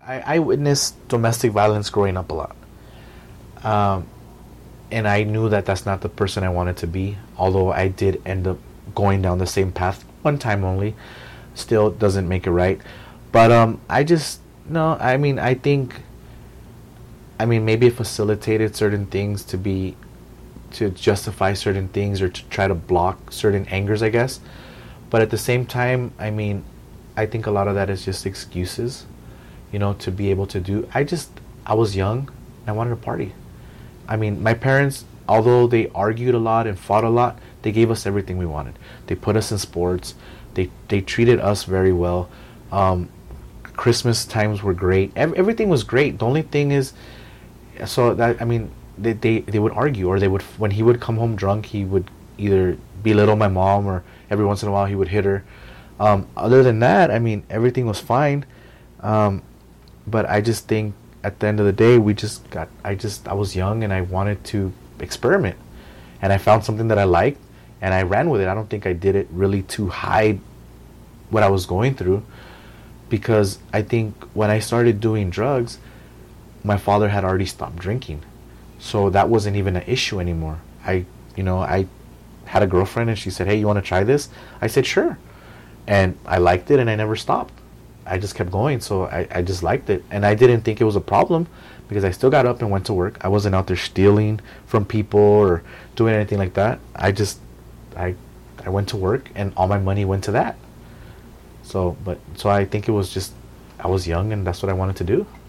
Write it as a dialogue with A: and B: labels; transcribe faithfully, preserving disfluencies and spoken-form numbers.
A: I, I witnessed domestic violence growing up a lot. Um, and I knew that that's not the person I wanted to be. Although I did end up going down the same path one time only, still doesn't make it right. But um, I just no. I mean, I think. I mean, maybe it facilitated certain things to be, to justify certain things or to try to block certain angers, I guess. But at the same time, I mean, I think a lot of that is just excuses, you know, to be able to do. I just, I was young and I wanted to party. I mean, my parents, although they argued a lot and fought a lot, they gave us everything we wanted. They put us in sports. They they treated us very well. Um, Christmas times were great. Ev- everything was great. The only thing is, so that I mean, they, they they would argue, or they would, when he would come home drunk, he would either belittle my mom, or every once in a while he would hit her. Um, other than that, I mean, everything was fine. Um, but I just think at the end of the day, we just got. I just I was young and I wanted to experiment, and I found something that I liked, and I ran with it. I don't think I did it really to hide what I was going through, because I think when I started doing drugs, my father had already stopped drinking, so that wasn't even an issue anymore. I, you know, I had a girlfriend and she said, "Hey, you want to try this?" I said, "Sure," and I liked it, and I never stopped. I just kept going, so I, I just liked it, and I didn't think it was a problem because I still got up and went to work. I wasn't out there stealing from people or doing anything like that. I just, I, I went to work, and all my money went to that. So, but so I think it was just, I was young, and that's what I wanted to do.